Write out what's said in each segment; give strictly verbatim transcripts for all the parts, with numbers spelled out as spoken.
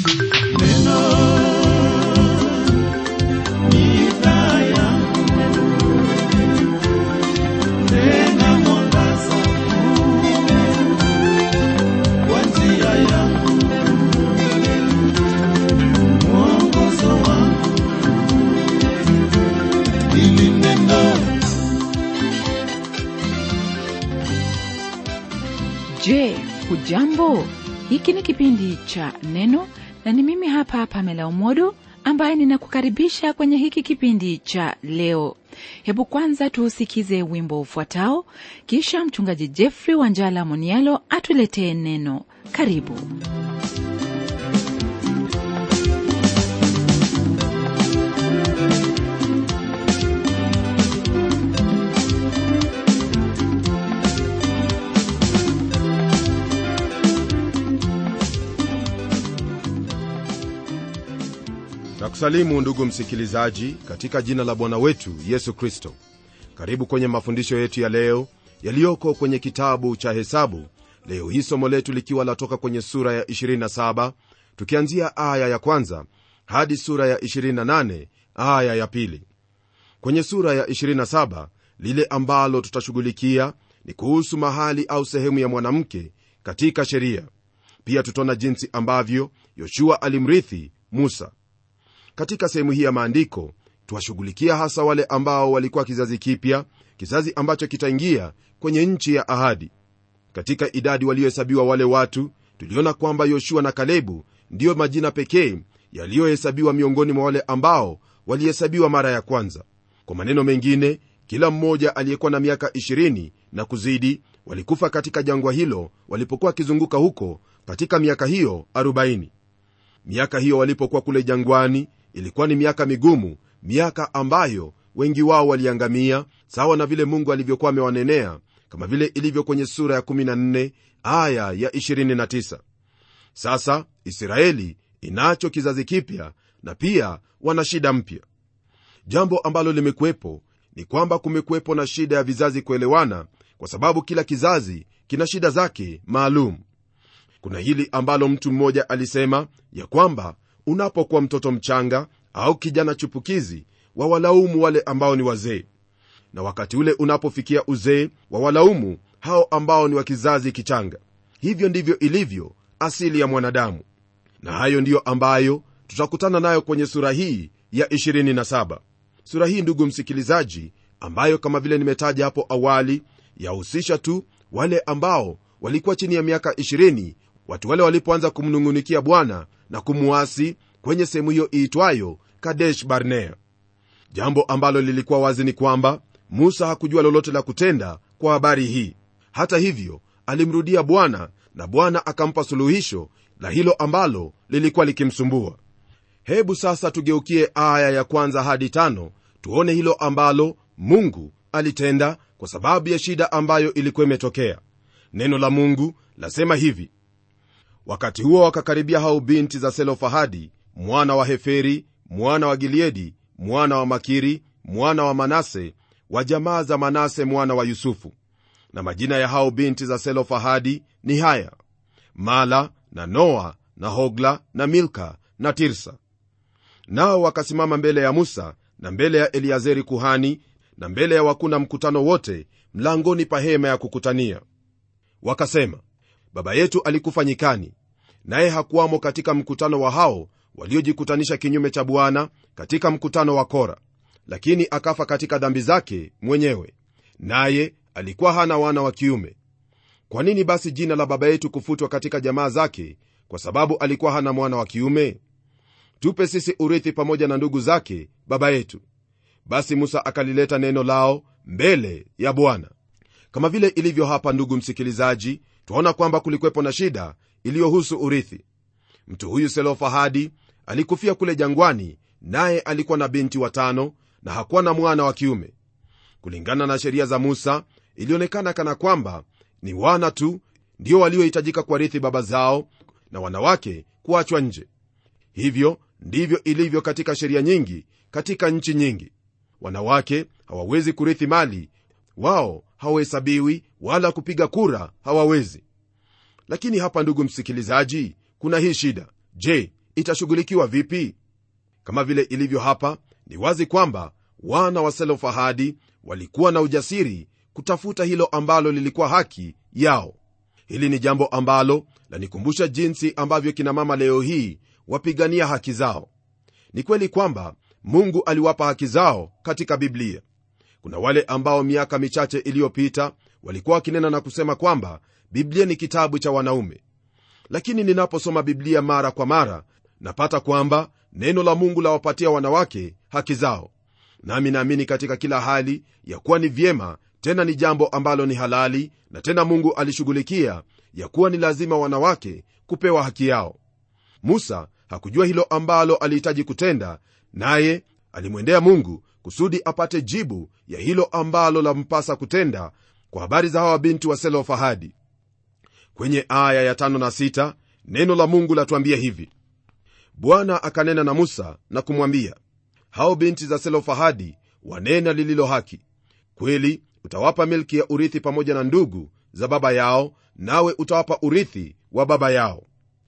Je, hujambo? Hiki ni kipindi cha Neno na ni mimi hapa Pamela Omodo ambaye ninakukaribisha kwenye hiki kipindi cha leo. Hebu kwanza tuusikize wimbo ufuatao, kisha mchungaji Jeffrey Wanjala Monialo atuletee neno. Karibu. Nakusalimu ndugu msikilizaji katika jina la Bwana wetu Yesu Kristo. Karibu kwenye mafundisho yetu ya leo yaliyoko kwenye kitabu cha Hesabu. Leo hii somo letu likiwa latoka kwenye sura ya ishirini na saba tukianzia aya ya kwanza hadi sura ya ishirini na nane aya ya pili. Kwenye sura ya ishirini na saba lile ambalo tutashughulikia ni kuhusu mahali au sehemu ya mwanamke katika sheria. Pia tutaona jinsi ambavyo Yoshua alimrithi Musa. Katika sehemu hii ya maandiko tuwashughulikia hasa wale ambao walikuwa kizazi kipya, kizazi ambacho kitaingia kwenye nchi ya ahadi. Katika idadi waliohesabiwa wale watu, tuliona kwamba Yoshua na Kalebu ndiyo majina pekee yaliyohesabiwa miongoni mwa wale ambao walihesabiwa mara ya kwanza. Kwa maneno mengine, kila mmoja aliyekuwa na miaka ishirini na kuzidi walikufa katika jangwa hilo walipokuwa kizunguka huko katika miaka hiyo arobaini. Miaka hiyo walipokuwa kule jangwani ilikuwa ni miaka migumu, miaka ambayo wengi wao waliangamia, sawa na vile Mungu alivyokuwa amewanenea, kama vile ilivyo kwenye sura ya kumi na nne aya ya ishirini na tisa. Sasa Israeli inacho kizazi kipya na pia wana shida mpya. Jambo ambalo limekuwepo ni kwamba kumekuwepo na shida ya vizazi kuelewana, kwa sababu kila kizazi kina shida zake maalum. Kuna hili ambalo mtu mmoja alisema ya kwamba unapokuwa mtoto mchanga au kijana chupukizi wawalaumu wale ambao ni wazee, na wakati ule unapofikia uzee wawalaumu hao ambao ni wa kizazi kichanga. Hivyo ndivyo ilivyo asili ya mwanadamu, na hayo ndiyo ambayo tutakutana nayo kwenye sura hii ya ishirini na saba. Sura hii ndugu msikilizaji, ambayo kama vile nimetaja hapo awali yahusisha tu wale ambao walikuwa chini ya miaka ishirini, watu wale walipoanza kumnungunikia Bwana na kumuasi kwenye sehemu hiyo iitwayo Kadesh Barnea. Jambo ambalo lilikuwa wazi ni kwamba Musa hakujua lolote la kutenda kwa habari hii. Hata hivyo alimrudia Bwana na Bwana akampa suluhisho la hilo ambalo lilikuwa likimsumbua. Hebu sasa tugeukie aya ya kwanza hadi tano tuone hilo ambalo Mungu alitenda kwa sababu ya shida ambayo ilikuwa imetokea. Neno la Mungu lasema hivi: wakati huo wakakaribia hao binti za Selofahadi mwana wa Heferi mwana wa Gileadi mwana wa Makiri mwana wa Manase wa jamaa za Manase mwana wa Yusufu. Na majina ya hao binti za Selofahadi ni haya: Mala na Noa na Hogla na Milka na Tirsa. Nao wakasimama mbele ya Musa na mbele ya Eliazeri kuhani na mbele ya wakuna mkutano wote mlangoni pa hema ya kukutania. Wakasema, baba yetu alikufa nyikani, naye hakuwamo katika mkutano wa hao waliojikutanisha kinyume cha Bwana katika mkutano wa Kora, lakini akafa katika dhambi zake mwenyewe, naye alikuwa hana wana wa kiume. Kwa nini basi jina la baba yetu kufutwa katika jamaa zake kwa sababu alikuwa hana mwana wa kiume? Tupe sisi urithi pamoja na ndugu zake baba yetu. Basi Musa akalileta neno lao mbele ya Bwana. Kama vile ilivyo hapa ndugu msikilizaji, tuona kwamba kulikuwepo na shida iliyohusu urithi. Mtu huyu Selofahadi alikufia kule jangwani, naye alikuwa na binti watano na hakuwa na mwana wa kiume. Kulingana na sheria za Musa, ilionekana kana kwamba ni wana tu ndio waliohitajika kuwarithi baba zao na wanawake kuachwa nje. Hivyo ndivyo ilivyo katika sheria nyingi katika nchi nyingi. Wanawake hawawezi kurithi mali, wao hawahesabiwi, wala kupiga kura hawawezi. Lakini hapa ndugu msikilizaji, kuna hii shida. Je, itashughulikiwa vipi? Kama vile ilivyo hapa, ni wazi kwamba wana wa Selofahadi walikuwa na ujasiri kutafuta hilo ambalo lilikuwa haki yao. Hili ni jambo ambalo lanikumbusha jinsi ambavyo kina mama leo hii wapigania haki zao. Ni kweli kwamba Mungu aliwapa haki zao katika Biblia. Kuna wale ambao miaka michache iliyopita walikuwa wakinena na kusema kwamba Biblia ni kitabu cha wanaume. Lakini ninaposoma Biblia mara kwa mara, napata kwamba neno la Mungu lawapatia wanawake haki zao. Nami naamini katika kila hali ya kuwa ni vyema, tena ni jambo ambalo ni halali, na tena Mungu alishughulikia ya kuwa ni lazima wanawake kupewa haki yao. Musa hakujua hilo ambalo alihitaji kutenda, naye alimwendea Mungu kusudi apate jibu ya hilo ambalo lampasa kutenda kwa habari za hawa binti wa Selofahadi. Kwenye aya ya tano na sita neno la Mungu latuambia hivi: Bwana akanena na Musa na kumwambia, hao binti za Selofahadi wanena lililo haki. Kweli utawapa milki ya urithi pamoja na ndugu za baba yao, nawe utawapa urithi wa baba yao.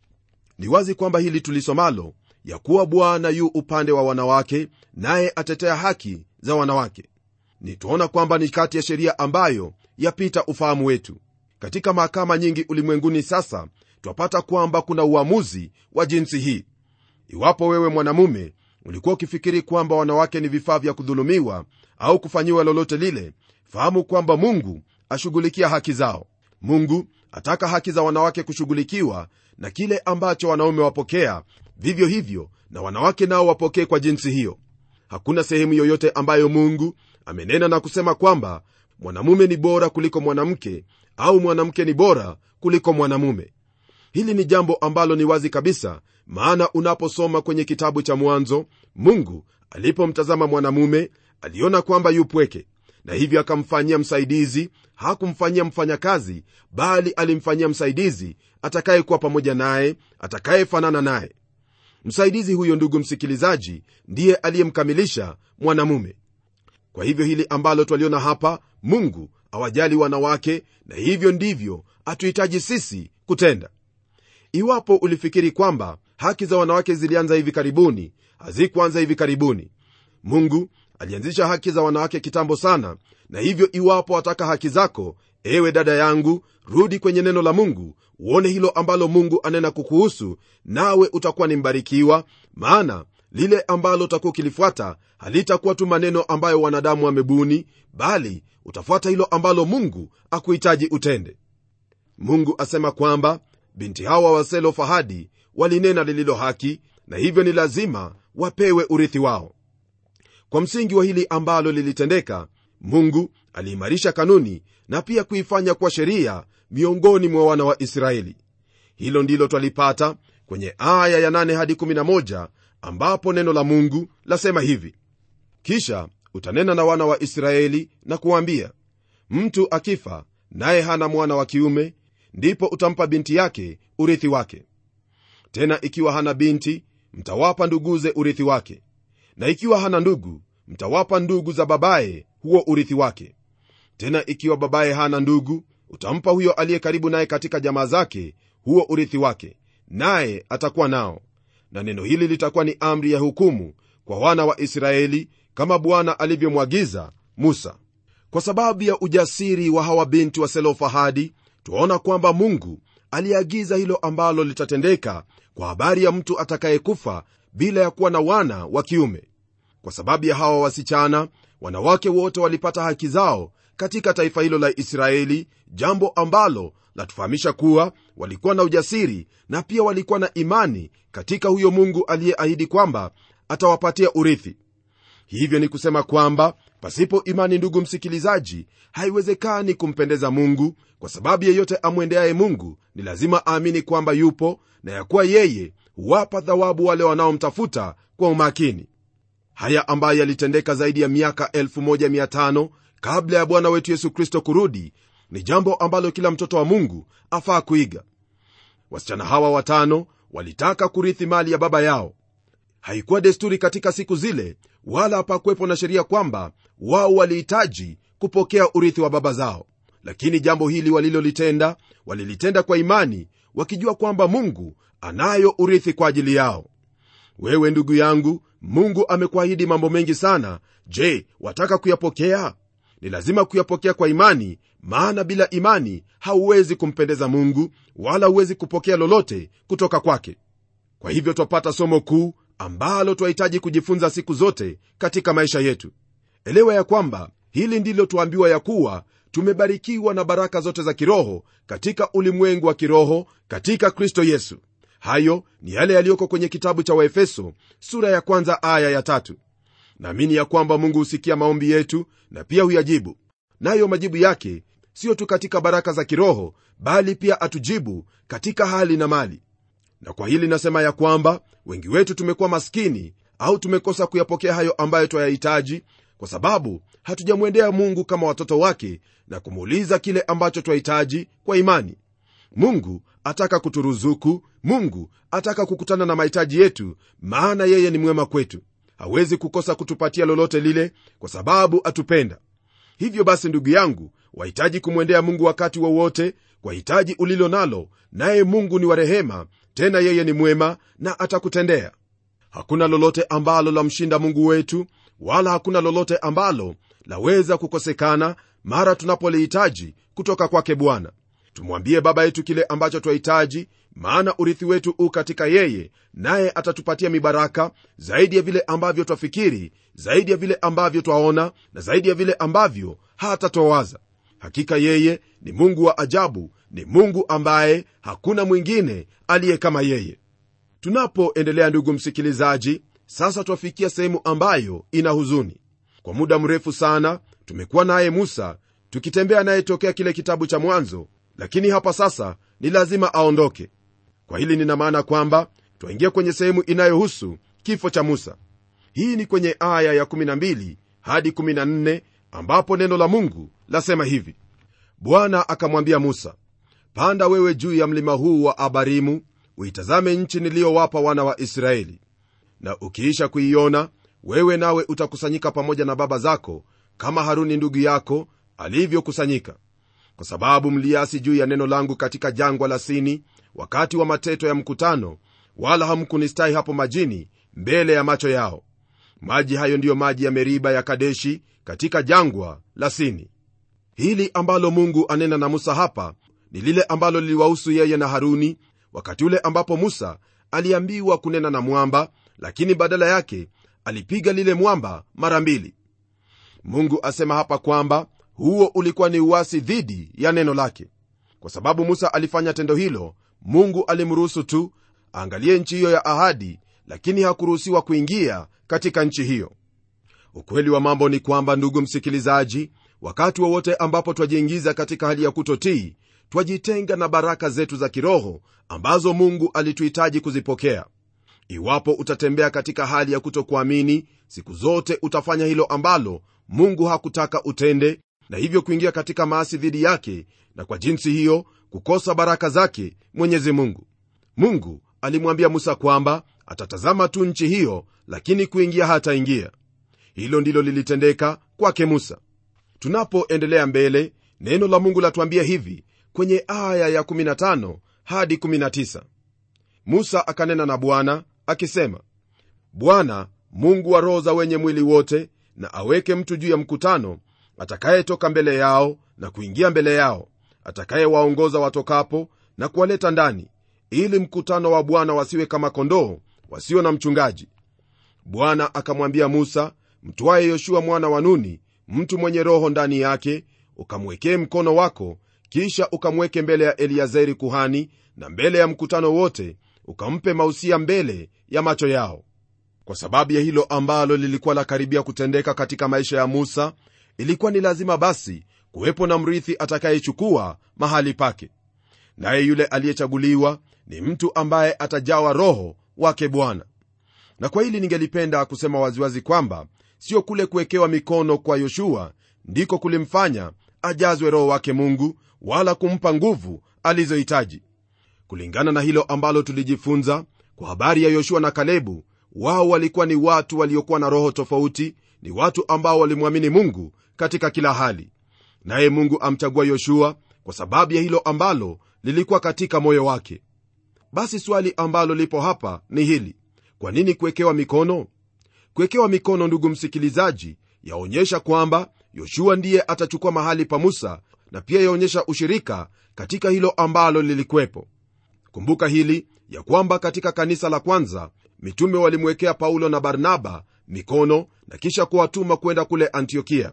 Ni wazi kwamba hili tulisomalo, ya kuwa Bwana yu upande wa wanawake, naye atetea haki za wanawake, ni tuona kwamba ni kati ya sheria ambayo yapita ufahamu wetu. Katika mahakama nyingi ulimwenguni sasa twapata kwamba kuna uamuzi wa jinsi hii. Iwapo wewe mwanamume ulikuwa ukifikiri kwamba wanawake ni vifaa vya kudhulumiwa au kufanyiwa lolote lile, fahamu kwamba Mungu ashughulikia haki zao. Mungu ataka haki za wanawake kushughulikiwa, na kile ambacho wanaume wapokea, vivyo hivyo na wanawake nao wapokee kwa jinsi hiyo. Hakuna sehemu yoyote ambayo Mungu amenena na kusema kwamba mwanamume ni bora kuliko mwanamke au mwanamke ni bora kuliko mwanamume. Hili ni jambo ambalo ni wazi kabisa, maana unaposoma kwenye kitabu cha Mwanzo, Mungu alipomtazama mwanamume aliona kwamba yu pweke, na hivyo akamfanyia msaidizi. Hakumfanyia mfanyakazi, bali alimfanyia msaidizi atakayekuwa pamoja naye, atakayefanana naye. Msaidizi huyo, ndugu msikilizaji, ndiye aliyemkamilisha mwanamume. Kwa hivyo hili ambalo twaliona hapa, Mungu awajali wanawake, na hivyo ndivyo atuhitaji sisi kutenda. Iwapo ulifikiri kwamba haki za wanawake zilianza hivi karibuni, hazikuanza hivi karibuni. Mungu alianzisha haki za wanawake kitambo sana, na hivyo iwapo wataka haki zako, ewe dada yangu, rudi kwenye neno la Mungu, uone hilo ambalo Mungu anena kukuhusu, nawe utakuwa ni mbarikiwa, maana lile ambalo utakuwa ukilifuata halitakuwa tu maneno ambayo wanadamu wamebuni, bali utafuata hilo ambalo Mungu akuhitaji utende. Mungu asema kwamba binti hawa wa Selofahadi walinena lililo haki, na hivyo ni lazima wapewe urithi wao. Kwa msingi wa hili ambalo lilitendeka, Mungu aliimarisha kanuni na pia kuifanya kwa sheria miongoni mwa wana wa Israeli. Hilo ndilo twalipata kwenye aya ya nane hadi kumi na moja, ambapo neno la Mungu lasema hivi: kisha utanena na wana wa Israeli na kuambia, mtu akifa naye hana mwana wa kiume, ndipo utampa binti yake urithi wake. Tena ikiwa hana binti, mtawapa nduguze urithi wake, na ikiwa hana ndugu, mtawapa ndugu za babaye huo urithi wake. Tena ikiwa babaye hana ndugu, utampa huyo aliye karibu naye katika jamaa zake huo urithi wake, naye atakuwa nao. Na neno hili litakuwa ni amri ya hukumu kwa wana wa Israeli, kama Bwana alivyomwagiza Musa. Kwa sababu ya ujasiri wa hawa binti wa Selofahadi, tuona kwamba Mungu aliagiza hilo ambalo litatendeka kwa habari ya mtu atakayekufa bila ya kuwa na wana wa kiume. Kwa sababu ya hawa wasichana, wanawake wote walipata haki zao katika taifa hilo la Israeli, jambo ambalo latufahamisha kuwa walikuwa na ujasiri na pia walikuwa na imani katika huyo Mungu aliyeahidi kwamba atawapatia urithi. Hivyo ni kusema kwamba pasipo imani, ndugu msikilizaji, haiwezekani kumpendeza Mungu, kwa sababu yeyote amwendeaye Mungu ni lazima aamini kwamba yupo na ya kuwa yeye huwapa thawabu wale wanaomtafuta kwa umakini. Haya ambayo yalitendeka zaidi ya miaka elfu moja mia tano kabla ya Bwana wetu Yesu Kristo kurudi, ni jambo ambalo kila mtoto wa Mungu afaa kuiga. Wasichana hawa watano walitaka kurithi mali ya baba yao. Haikuwa desturi katika siku zile, wala hapakuwepo na sheria kwamba wao walihitaji kupokea urithi wa baba zao. Lakini jambo hili walilolitenda, walilitenda kwa imani, wakijua kwamba Mungu anayo urithi kwa ajili yao. Wewe ndugu yangu, Mungu amekuahidi mambo mengi sana. Je, wataka kuyapokea? Ni lazima kuyapokea kwa imani, maana bila imani hauwezi kumpendeza Mungu, wala huwezi kupokea lolote kutoka kwake. Kwa hivyo twapata somo kuu ambalo twahitaji kujifunza siku zote katika maisha yetu. Elewa ya kwamba hili ndilo tuambiwa, ya kuwa tumebarikiwa na baraka zote za kiroho katika ulimwengu wa kiroho katika Kristo Yesu. Hayo ni yale yaliyoko kwenye kitabu cha Waefeso sura ya kwanza aya ya tatu. Naamini ya kwamba Mungu husikia maombi yetu na pia huyajibu, nayo majibu yake sio tu katika baraka za kiroho, bali pia atujibu katika hali na mali. Na kwa hili nasema ya kwamba wengi wetu tumekuwa maskini au tumekosa kuyapokea hayo ambayo twayahitaji, kwa sababu hatujamwendea Mungu kama watoto wake na kumuuliza kile ambacho twahitaji kwa imani. Mungu ataka kuturuzuku, Mungu ataka kukutana na mahitaji yetu, maana yeye ni mwema kwetu. Hawezi kukosa kutupatia lolote lile, kwa sababu atupenda. Hivyo basi, ndugu yangu, wahitaji kumwendea Mungu wakati wowote wa kwa hitaji ulilo nalo, naye Mungu ni wa rehema, tena yeye ni mwema na atakutendea. Hakuna lolote ambalo lamshinda Mungu wetu, wala hakuna lolote ambalo laweza kukosekana mara tunapolihitaji kutoka kwake Bwana. Tumwambie Baba yetu kile ambacho twahitaji, maana urithi wetu u katika yeye, naye atatupatia mibaraka zaidi ya vile ambavyo twafikiri, zaidi ya vile ambavyo twaona, na zaidi ya vile ambavyo hata twawaza. Hakika yeye ni Mungu wa ajabu, ni Mungu ambaye hakuna mwingine aliye kama yeye. Tunapoendelea, ndugu msikilizaji, sasa twafikia sehemu ambayo ina huzuni. Kwa muda mrefu sana tumekuwa naye Musa, tukitembea naye tokea kile kitabu cha Mwanzo, lakini hapa sasa ni lazima aondoke. Kwa hili nina maana kwamba twaingia kwenye sehemu inayohusu kifo cha Musa. Hii ni kwenye aya ya kumi na mbili hadi kumi na nne, ambapo neno la Mungu lasema hivi: Bwana akamwambia Musa, panda wewe juu ya mlima huu wa Abarimu, uitazame nchi niliyowapa wana wa Israeli, na ukiisha kuiona, wewe nawe utakusanyika pamoja na baba zako, kama Haruni ndugu yako alivyokusanyika, kwa sababu mliasi juu ya neno langu katika jangwa la Sini wakati wa mateto ya mkutano, wala hamkunistahi hapo majini mbele ya macho yao. Maji hayo ndiyo maji ya Meriba ya Kadeshi katika jangwa la Sini. Hili ambalo Mungu anena na Musa hapa ni lile ambalo liliwahusu yeye na Haruni wakati ule ambapo Musa aliambiwa kunena na mwamba, lakini badala yake alipiga lile mwamba mara mbili. Mungu asema hapa kwamba huo ulikuwa ni uasi dhidi ya neno lake. Kwa sababu Musa alifanya tendo hilo, Mungu alimruhusu tu angalie nchi hiyo ya ahadi, lakini hakuruhusiwa kuingia katika nchi hiyo. Ukweli wa mambo ni kwamba, ndugu msikilizaji, wakati wowote wa ambapo twajiingiza katika hali ya kutotii, twajitenga na baraka zetu za kiroho ambazo Mungu alituhitaji kuzipokea. Iwapo utatembea katika hali ya kutokuamini, siku zote utafanya hilo ambalo Mungu hakutaka utende, na hivyo kuingia katika maasi dhidi yake, na kwa jinsi hiyo kukosa baraka zake Mwenyezi Mungu. Mungu alimwambia Musa kwamba atatazama tu nchi hiyo, lakini kuingia hataingia. Hilo ndilo lilitendeka kwake Musa. Tunapoendelea mbele, neno la Mungu latuambia hivi kwenye aya ya kumi na tano hadi kumi na tisa: Musa akanena na Bwana akisema, Bwana Mungu wa roho za wenye mwili wote, na aweke mtu juu ya mkutano, atakayetoka mbele yao na kuingia mbele yao, atakayewaongoza watokapo na kuwaleta ndani, ili mkutano wa Bwana wasiwe kama kondoo wasio na mchungaji. Bwana akamwambia Musa, mtwae Yoshua mwana wa Nuni, mtu mwenye roho ndani yake, ukamwekee mkono wako, kisha ukamweke mbele ya Eliazeri kuhani na mbele ya mkutano wote, ukampe mausia mbele ya macho yao. Kwa sababu ya hilo ambalo lilikuwa la karibia kutendeka katika maisha ya Musa, ilikuwa ni lazima basi kuwepo na mrithi atakayechukua mahali pake. Naye yule aliyechaguliwa ni mtu ambaye atajawa roho wake Bwana. Na kwa hili ningelipenda kusema waziwazi kwamba sio kule kuwekewa mikono kwa Yoshua ndiko kulimfanya ajazwe roho wake Mungu, wala kumpa nguvu alizohitaji. Kulingana na hilo ambalo tulijifunza kwa habari ya Yoshua na Kalebu, wao walikuwa ni watu waliokuwa na roho tofauti, ni watu ambao walimwamini Mungu katika kila hali. Naye Mungu amchagua Yoshua kwa sababu ya hilo ambalo lilikuwa katika moyo wake. Basi swali ambalo lipo hapa ni hili: kwa nini kuwekewa mikono? Kuwekewa mikono, ndugu msikilizaji, yaonyesha kwamba Yoshua ndiye atachukua mahali pa Musa, na pia yaonyesha ushirika katika hilo ambalo lilikuwepo. Kumbuka hili ya kwamba katika kanisa la kwanza mitume walimwekea Paulo na Barnaba mikono na kisha kuwatuma kwenda kule Antiokia.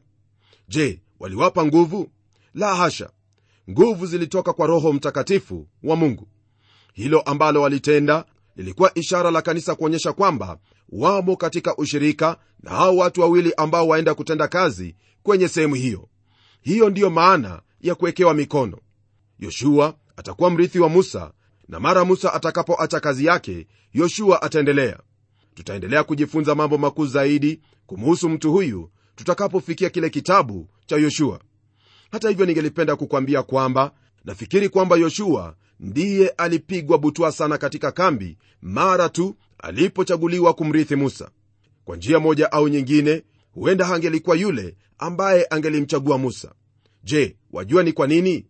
Je, waliwapa nguvu? La hasha. Nguvu zilitoka kwa Roho Mtakatifu wa Mungu. Hilo ambalo walitenda lilikuwa ishara la kanisa kuonyesha kwamba wamo katika ushirika na hao watu wawili ambao waenda kutenda kazi kwenye sehemu hiyo. Hiyo ndiyo maana ya kuwekewa mikono. Yoshua atakuwa mrithi wa Musa, na mara Musa atakapoacha kazi yake, Yoshua ataendelea. Tutaendelea kujifunza mambo makuu zaidi kumhusu mtu huyu tutakapofikia kile kitabu cha Yoshua. Hata hivyo, ningelipenda kukwambia kwamba nafikiri kwamba Yoshua ndiye alipigwa butwa sana katika kambi mara tu alipochaguliwa kumrithi Musa. Kwa njia moja au nyingine, huenda hangelikuwa yule ambaye angelimchagua Musa. Je, wajua ni kwa nini?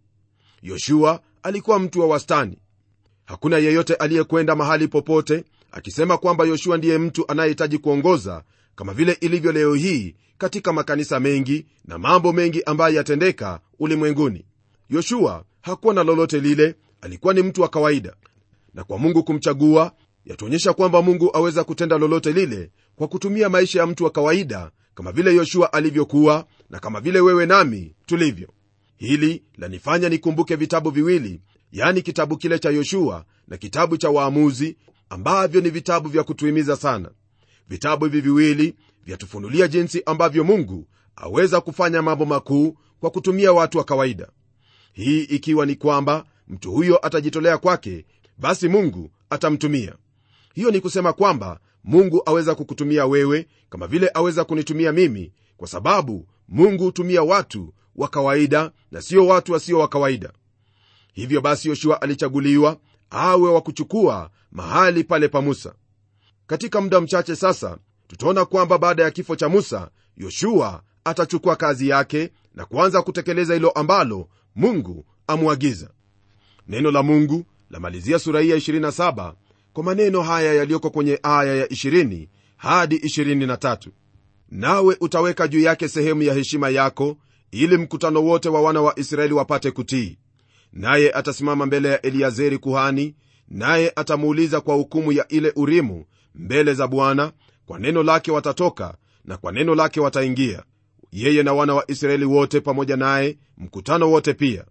Yoshua alikuwa mtu wa wastani. Hakuna yeyote aliyekwenda mahali popote akisema kwamba Yoshua ndiye mtu anayehitaji kuongoza, kama vile ilivyo leo hii katika makanisa mengi na mambo mengi ambayo yatendeka ulimwenguni. Yoshua hakuwa na lolote lile, alikuwa ni mtu wa kawaida, na kwa Mungu kumchagua yatuonyesha kwamba Mungu aweza kutenda lolote lile kwa kutumia maisha ya mtu wa kawaida, kama vile Yoshua alivyokuwa na kama vile wewe nami tulivyo. Hili lanifanya nikumbuke vitabu viwili, yani kitabu kile cha Yoshua na kitabu cha Waamuzi, ambavyo ni vitabu vya kutuhimiza sana. Vitabu hivi viwili vyatufunulia jinsi ambavyo Mungu aweza kufanya mambo makuu kwa kutumia watu wa kawaida. Hii ikiwa ni kwamba mtu huyo atajitolea kwake, basi Mungu atamtumia. Hiyo ni kusema kwamba Mungu aweza kukutumia wewe kama vile aweza kunitumia mimi, kwa sababu Mungu hutumia watu wa kawaida na sio watu wasio wa kawaida. Hivyo basi Yoshua alichaguliwa awe wa kuchukua mahali pale pa Musa. Katika muda mchache sasa tutaona kwamba baada ya kifo cha Musa, Yoshua atachukua kazi yake na kuanza kutekeleza hilo ambalo Mungu amuagiza. Neno la Mungu lamalizia sura hii ya ishirini na saba kwa maneno haya yaliyoko kwenye aya ya ishirini hadi ishirini na tatu: nawe utaweka juu yake sehemu ya heshima yako, ili mkutano wote wa wana wa Israeli wapate kutii. Naye atasimama mbele ya Eliazeri kuhani, naye atamuuliza kwa hukumu ya ile Urimu mbele za Bwana. Kwa neno lake watatoka na kwa neno lake wataingia, yeye na wana wa Israeli wote pamoja naye, mkutano wote pia.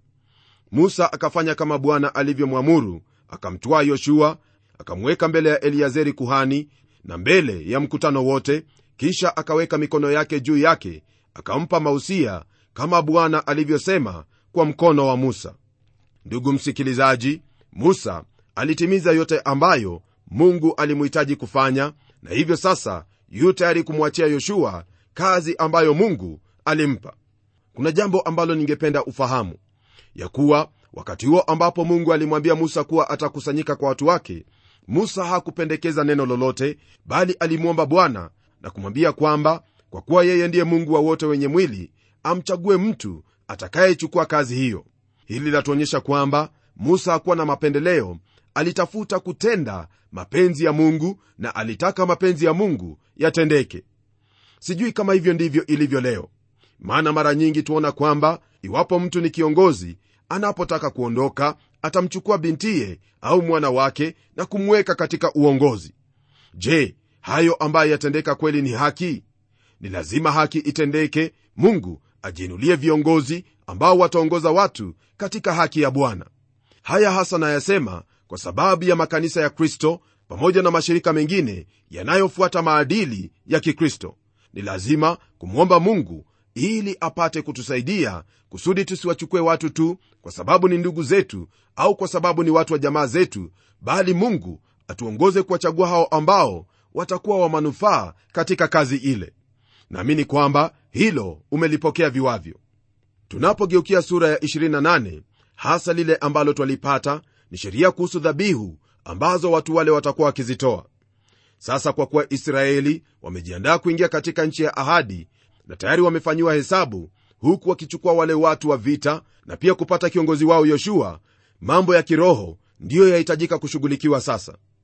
Musa akafanya kama Bwana alivyomwamuru, akamtwaa Yoshua akamweka mbele ya Eliazeri kuhani na mbele ya mkutano wote, kisha akaweka mikono yake juu yake, akampa mausia kama Bwana alivyosema kwa mkono wa Musa. Ndugu msikilizaji, Musa alitimiza yote ambayo Mungu alimuhitaji kufanya, na hivyo sasa yu tayari kumwachia Yoshua kazi ambayo Mungu alimpa. Kuna jambo ambalo ningependa ufahamu, ya kuwa wakati huo ambapo Mungu alimwambia Musa kuwa atakusanyika kwa watu wake, Musa hakupendekeza neno lolote, bali alimwomba Bwana na kumwambia kwamba kwa kuwa yeye ndiye Mungu wa wote wenye mwili, amchague mtu atakayechukua kazi hiyo. Hili latuonyesha kwamba Musa hakuwa na mapendeleo, alitafuta kutenda mapenzi ya Mungu na alitaka mapenzi ya Mungu yatendeke. Sijui kama hivyo ndivyo ilivyo leo, maana mara nyingi tuona kwamba iwapo mtu ni kiongozi, anapotaka kuondoka atamchukua bintiye au mwana wake na kumweka katika uongozi. Je, hayo ambayo yatendeka kweli ni haki? Ni lazima haki itendeke, Mungu ajiinulie viongozi ambao wataongoza watu katika haki ya Bwana. Haya hasa nayasema kwa sababu ya makanisa ya Kristo pamoja na mashirika mengine yanayofuata maadili ya Kikristo. Ni lazima kumwomba Mungu ili apate kutusaidia kusudi tusiwachukue watu tu kwa sababu ni ndugu zetu au kwa sababu ni watu wa jamaa zetu, bali Mungu atuongoze kuwachagua hao ambao watakuwa wa manufaa katika kazi ile. Naamini kwamba hilo umelipokea viwavyo. Tunapogeukia sura ya ishirini na nane, hasa lile ambalo twalipata ni sheria kuhusu dhabihu ambazo watu wale watakuwa wakizitoa. Sasa kwa kuwa Israeli wamejiandaa kuingia katika nchi ya ahadi na tayari wamefanyiwa hesabu, huku wakichukua wale watu wa vita na pia kupata kiongozi wao Yoshua, mambo ya kiroho ndiyo yahitajika kushughulikiwa sasa.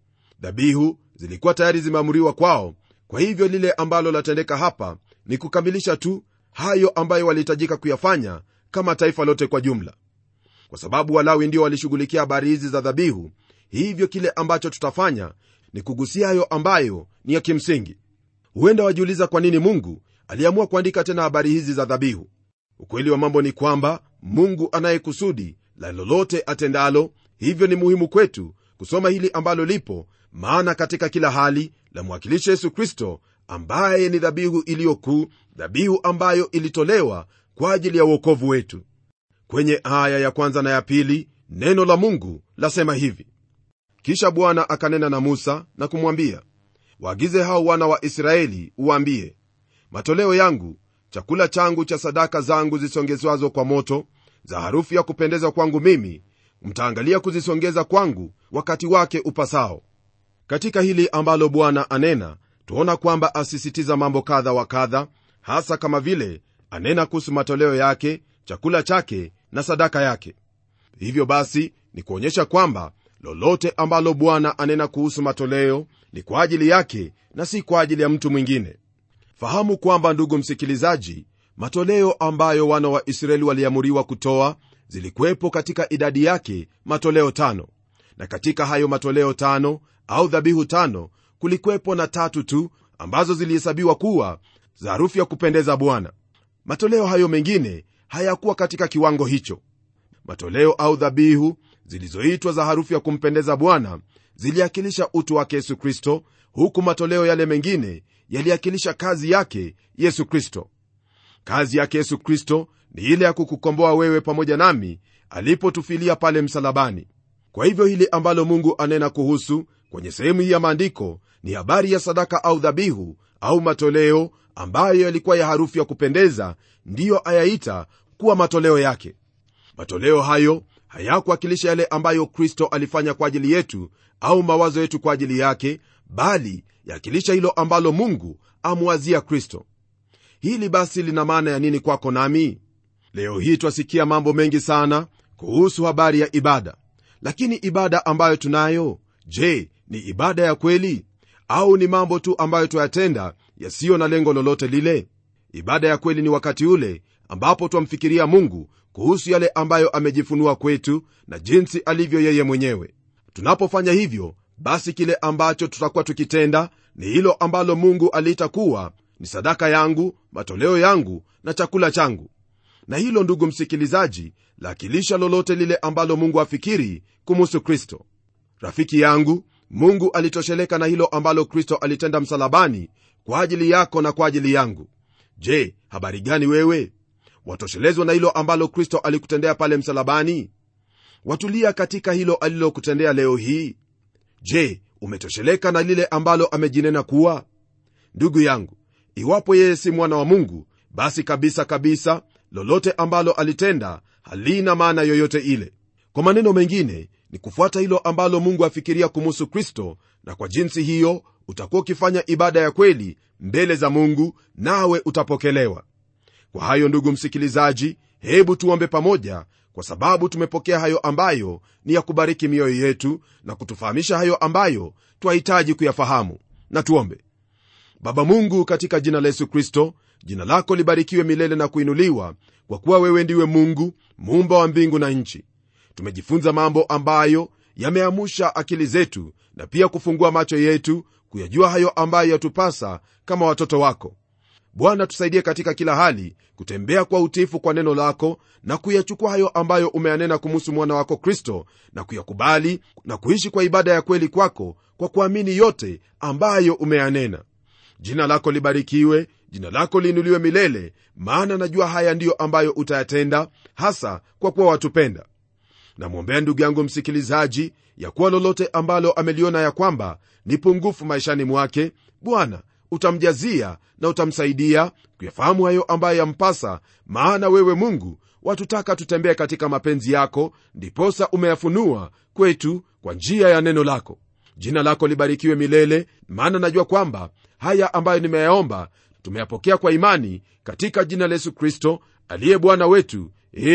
Dhabihu zilikuwa tayari zimeamriwa kwao, kwa hivyo lile ambalo latendeka hapa ni kukamilisha tu hayo ambayo walihitajika kuyafanya kama taifa lote kwa jumla. Kwa sababu Walawi ndio walishughulikia habari hizi za dhabihu, hivyo kile ambacho tutafanya ni kugusia hayo ambayo ni ya kimsingi. Huenda wajiuliza kwa nini Mungu aliamua kuandika tena habari hizi za dhabihu. Ukweli wa mambo ni kwamba Mungu anayekusudi la lolote atendalo, hivyo ni muhimu kwetu kusoma hili ambalo lipo, maana katika kila hali la mwakilisha Yesu Kristo ambaye ni dhabihu iliyokuu, dhabihu ambayo ilitolewa kwa ajili ya wokovu wetu. Kwenye aya ya kwanza na ya pili neno la Mungu lasema hivi: kisha Bwana akanena na Musa na kumwambia, waagize hao wana wa Israeli uwaambie, matoleo yangu, chakula changu cha sadaka zangu zisongezwazo kwa moto, za harufu ya kupendeza kwangu mimi, mtaangalia kuzisongeza kwangu wakati wake upasao. Katika hili ambalo Bwana anena, tuona kwamba asisitiza mambo kadha wa kadha, hasa kama vile anena kuhusu matoleo yake, chakula chake na sadaka yake. Hivyo basi ni kuonyesha kwamba lolote ambalo Bwana anena kuhusu matoleo ni kwa ajili yake na si kwa ajili ya mtu mwingine. Fahamu kwamba, ndugu msikilizaji, matoleo ambayo wana wa Israeli waliamuriwa kutoa zilikuwepo katika idadi yake matoleo tano, na katika hayo matoleo tano au dhabihu tano kulikuwepo na tatu tu ambazo zilihesabiwa kuwa za harufu ya kupendeza Bwana. Matoleo hayo mengine hayakuwa katika kiwango hicho. Matoleo au dhabihu zilizoitwa za harufu ya kumpendeza Bwana ziliakilisha utu wake Yesu Kristo, huku matoleo yale mengine yaliakilisha kazi yake Yesu Kristo. Kazi yake Yesu Kristo ni ile ya kukukomboa wewe pamoja nami alipotufilia pale msalabani. Kwa hivyo hili ambalo Mungu anena kuhusu kwenye sehemu hii ya maandiko ni habari ya sadaka au dhabihu au matoleo ambayo yalikuwa ya harufu ya kupendeza, ndiyo ayaita kuwa matoleo yake. Matoleo hayo hayakuwakilisha yale ambayo Kristo alifanya kwa ajili yetu au mawazo yetu kwa ajili yake, bali yakilisha hilo ambalo Mungu amwazia Kristo. Hili basi lina maana ya nini kwako nami? Leo hii twasikia mambo mengi sana kuhusu habari ya ibada, lakini ibada ambayo tunayo, je, ni ibada ya kweli au ni mambo tu ambayo tuyatenda yasiyo na lengo lolote lile? Ibada ya kweli ni wakati ule ambapo twamfikiria Mungu kuhusu yale ambayo amejifunua kwetu na jinsi alivyo yeye mwenyewe. Tunapofanya hivyo, basi kile ambacho tutakuwa tukitenda ni hilo ambalo Mungu aliita kuwa ni sadaka yangu, matoleo yangu na chakula changu. Na hilo, ndugu msikilizaji, lakilisha lolote lile ambalo Mungu afikiri kumuhusu Kristo. Rafiki yangu, Mungu alitosheleka na hilo ambalo Kristo alitenda msalabani kwa ajili yako na kwa ajili yangu. Je, habari gani wewe? Watoshelezwa na hilo ambalo Kristo alikutendea pale msalabani? Watulia katika hilo alilokutendea leo hii? Je, umetosheleka na lile ambalo amejinena kuwa? Ndugu yangu, iwapo yeye si mwana wa Mungu, basi kabisa kabisa lolote ambalo alitenda halina maana yoyote ile. Kwa maneno mengine, ni kufuata hilo ambalo Mungu afikiria kumuhusu Kristo, na kwa jinsi hiyo utakuwa ukifanya ibada ya kweli mbele za Mungu, nawe utapokelewa. Kwa hayo, ndugu msikilizaji, hebu tuombe pamoja, kwa sababu tumepokea hayo ambayo ni ya kubariki mioyo yetu na kutufahamisha hayo ambayo twahitaji kuyafahamu. Na tuombe. Baba Mungu, katika jina la Yesu Kristo, jina lako libarikiwe milele na kuinuliwa, kwa kuwa wewe ndiwe Mungu, muumba wa mbingu na nchi. Tumejifunza mambo ambayo yameamusha akili zetu na pia kufungua macho yetu kuyajua hayo ambayo yatupasa kama watoto wako. Bwana, tusaidie katika kila hali kutembea kwa utiifu kwa neno lako na kuyachukua hayo ambayo umeyanena kumuhusu mwana wako Kristo na kuyakubali na kuishi kwa ibada ya kweli kwako, kwa kuamini yote ambayo umeyanena. Jina lako libarikiwe, jina lako liinuliwe milele, maana najua haya ndiyo ambayo utayatenda, hasa kwa kuwa watupenda. Namwombea ndugu yangu msikilizaji, ya kuwa lolote ambalo ameliona ya kwamba ni pungufu maishani mwake, Bwana utamjazia na utamsaidia kuyafahamu hayo ambayo yampasa, maana wewe Mungu watutaka tutembee katika mapenzi yako, ndiposa umeyafunua kwetu kwa njia ya neno lako. Jina lako libarikiwe milele, maana najua kwamba haya ambayo nimeyaomba tumeyapokea kwa imani katika jina la Yesu Kristo aliye Bwana wetu.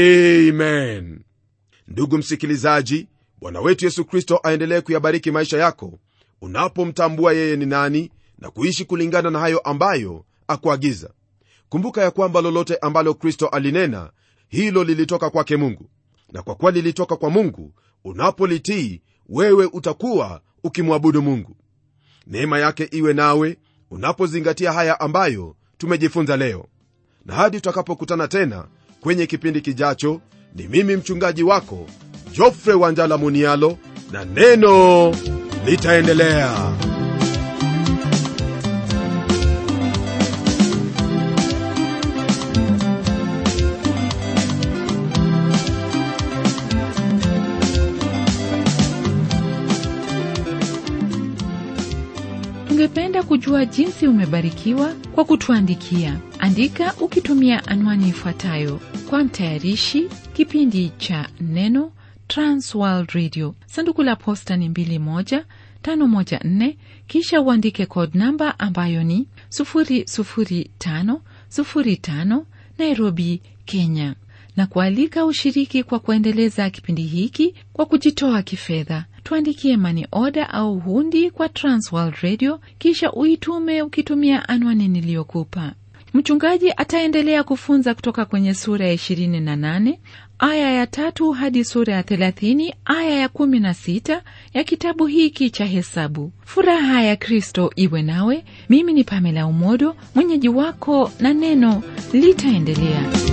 Amen. Ndugu msikilizaji, Bwana wetu Yesu Kristo aendelee kuyabariki maisha yako, unapomtambua yeye ni nani na kuishi kulingana na hayo ambayo akuagiza. Kumbuka ya kwamba lolote ambalo Kristo alinena, hilo lilitoka kwake Mungu, na kwa kuwa lilitoka kwa Mungu, unapolitii wewe utakuwa ukimwabudu Mungu. Neema yake iwe nawe unapozingatia haya ambayo tumejifunza leo. Na hadi tutakapokutana tena kwenye kipindi kijacho, ni mimi mchungaji wako Geoffrey Wanjala Munialo, na neno litaendelea. Ungependa kujua jinsi umebarikiwa kwa kutuandikia? Andika ukitumia anwani ifuatayo: kwa mtayarishi kipindi cha Neno, Trans World Radio, sanduku la posta ni mbili moja tano moja nne, kisha uandike code number ambayo ni sufuri sufuri tano sufuri tano, Nairobi, Kenya. Na kualika ushiriki kwa kuendeleza kipindi hiki kwa kujitoa kifedha. Tuandikie money order au hundi kwa Trans World Radio, kisha uitume ukitumia anwani niliyokupa. Mchungaji ataendelea kufunza kutoka kwenye sura ya ishirini na nane aya ya tatu hadi sura ya thelathini aya ya kumi na sita ya kitabu hiki cha Hesabu. Furaha ya Kristo iwe nawe. Mimi ni Pamela Umodo, mwenyeji wako, na neno litaendelea.